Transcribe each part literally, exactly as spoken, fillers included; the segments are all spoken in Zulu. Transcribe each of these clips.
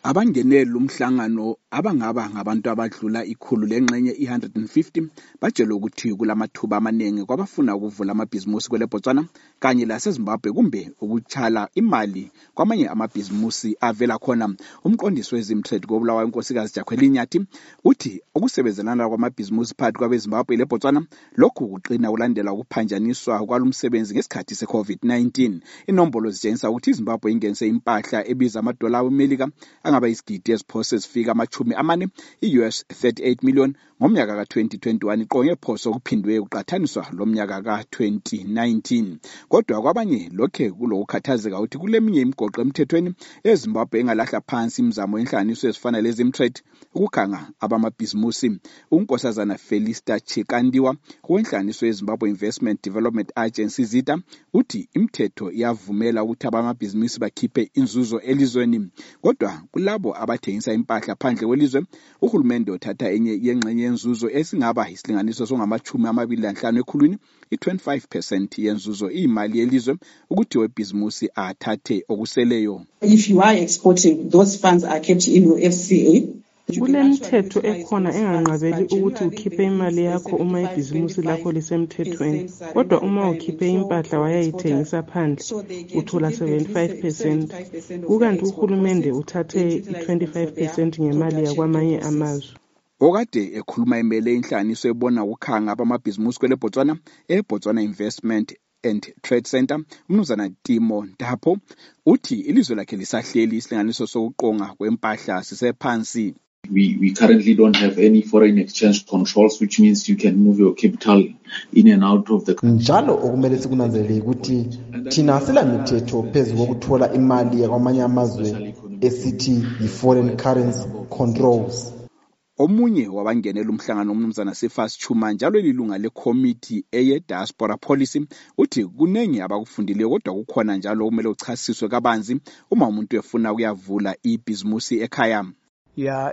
Abangenele umhlangano abangaba ngabantu abadlula ikhulu lengxenye one hundred fifty batshela ukuthi kulamathuba amaningi kwabafuna ukuvula amabhizimusi kwele Botswana kanye laseZimbabwe kumbe ukutshala imali kwamanye amabhizimusi avela khona. Umqondisi wezimtrade koBulawayo uNkosikazi Jakhweli Nyathi uthi ukusebenzelana kwamabhizimusi phakathi kwabeZimbabwe leBotswana lokhu kuqina ulandela ukuphanjaniswa kwalomsebenzi ngesikhathi se-COVID nineteen. Inombolo zitshengisa ukuthi iZimbabwe ingenise impahla ebiza amadola amelika angaba isigidi esiphose sifika amachumi amane i-U S thirty-eight million ngomnyaka ka twenty twenty-one iqonge ephoso kuphindwe uqathaniswa lo mnyaka ka twenty nineteen. Kodwa kwabanye lokhe kulokukhathazeka ukuthi kuleminye imigoqo emthethweni eZimbabwe engalahla phansi imizamo yenhlanganiso ezifana lezimtrade ukukhanga abamabhizimusi. uNkosazana Felista Chikandiwa wenhlanganiso yeZimbabwe Investment Development Agency ZIDA uthi imithetho iyavumela ukuthi abamabhizimusi bakhiphe inzuzo elizweni, kodwa kulabo abathengisa impahla phandle kwelizwe uhulumende uthatha enye yengxenye yenzuzo esingaba isilinganiso songamachumi amabili lanhlanu ekhulwini i-twenty-five percent yenzuzo imali yelizwe ukuthi webhizimusi athathe okuseleyo. If you are exporting, those funds are kept in your F C A. Kulemithetho ekhona enganqabeli ukuthi ukhiphe imali yakho uma ibhizimusi lakho lisemthethweni, kodwa uma ukhiphe impahla wayayithengisa phandle uthola seventy-five percent, kukanti uhulumende uthathe i-twenty-five percent ngemali yakwamanye amazwe. Okade ekhuluma emele inhlanganiso ebona ukukhanga abamabhizimusi kwele Botswana eBotswana Investment and Trade Center, uMnumzana Timo Ndapho uthi ilizwe lakhe lisahleli isilinganiso sokuqonga kwempahla sisephansi. We, we currently don't have any foreign exchange controls, which means you can move your capital in and out of the country. Njalo okumele sikunanzelele ukuthi thina sila mithetho phezu kokuthola imali yakwamanye amazwe esithi yi-foreign currency controls. Omunye wabangenela umhlangano uMnumzana Sifas Chuma njalo elilunga lecommittee eye diaspora policy uthi kunengi abakufundileyo kodwa kukhona njalo kumele uchasiswe kabanzi uma umuntu efuna ukuyavula ibhizimusi ekhaya. Ya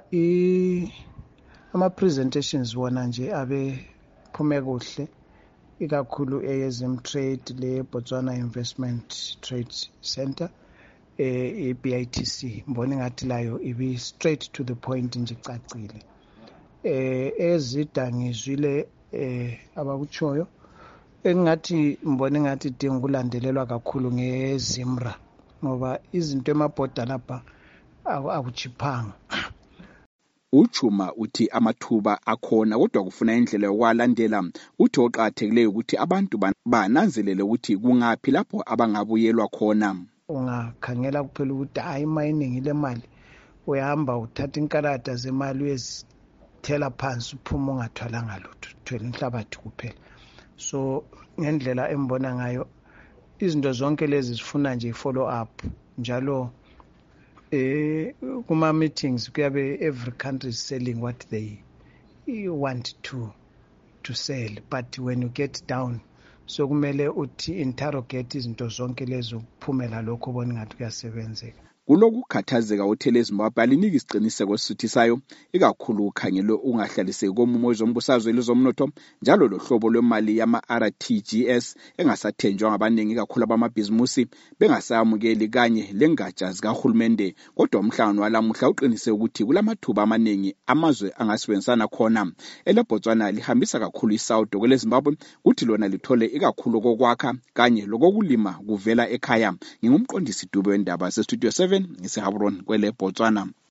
i ama presentations wona nje abe phume kuhle, ikakhulu eyezimtrade le Botswana Investment Trade Center e B I T C, mbona ngathi layo ibi straight to the point nje cacile. Eh ezida ngizwile eh abakuchoyo engathi mbona ngathi idinga ukulandelelwa kakhulu ngeZimra ngoba izinto emabhoda lapha akuchiphanga. Uchuma uthi amathuba akhona kodwa kufuna indlela yokwalandela. Uthi oqathekileyo ukuthi abantu bananzelele ukuthi kungapi lapho abangabuyelwa khona. Ungakhangela kuphela ukuthi hayi mining ile mali, uyahamba uthatha inkalata zemali uyezithela phansi uphuma ungathwalanga lutho, uthwele inhlabathi kuphela. So ngendlela embona ngayo izinto zonke lezi zifuna nje follow up njalo. Eh kuma meetings kuyabe every country is selling what they want to to sell, but when you get down so kumele uthi interrogate izinto zonke lezo kuphumela lokho ubona ngathi kuyasebenzeka. Kulokukhathazeka uthele eZimbabwe aliniki isiqiniseko esithithisayo ikakhulu ukhangelwe ungahlaliseki komumo wezombusazwe lezomnotho njalo lohlobo lwemali yama R T G S engasathenjwa ngabaningi kakhulu abamabhizimusi bengasamukeli kanye lengatsha zikahulumende. Kodwa umhlangano walamuhla uqinise ukuthi kulamathuba amaningi amazwe angasebenzisana khona. EleBotswana lihambisa kakhulu isawudo kweleZimbabwe kuthi lona lithole ikakhulu kokwakha kanye lokokulima kuvela ekhaya. Ngingumqondisi Dube wendaba sestudio seven ngiseHabron kwele Botswana.